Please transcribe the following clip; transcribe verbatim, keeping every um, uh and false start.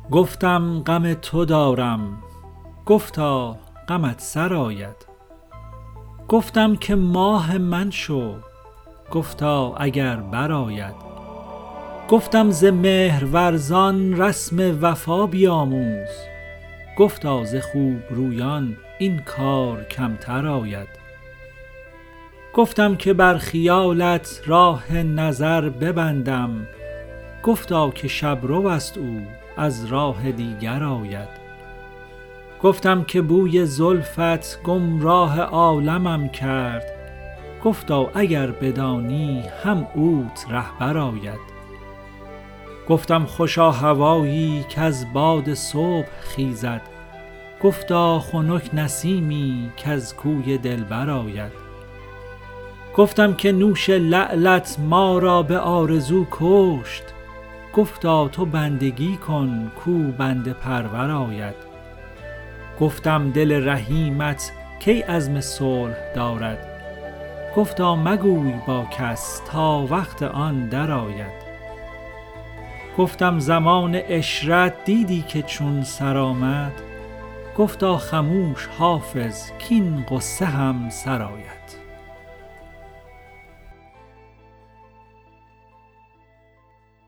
گفتم غم تو دارم، گفتا غمت سرآید. گفتم که ماه من شو، گفتا اگر برآید. گفتم ز مهرورزان رسم وفا بیاموز، گفتا ز خوب رویان این کار کمتر آید. گفتم که بر خیالت راه نظر ببندم، گفتا که شبرو است او از راه دیگر آید. گفتم که بوی زلفت گمراه عالمم کرد، گفتا اگر بدانی هم اوت رهبر آید. گفتم خوشا هوایی کز باد صبح خیزد، گفتا خنک نسیمی کز کوی دلبر آید. گفتم که نوش لعلت ما را به آرزو کشت، گفتا تو بندگی کن کو بنده پرور آید. گفتم دل رحیمت کی عزم صلح دارد، گفتا مگوی با کس تا وقت آن درآید. گفتم زمان عشرت دیدی که چون سرآمد، گفتا خموش حافظ کاین غصه هم سرآید.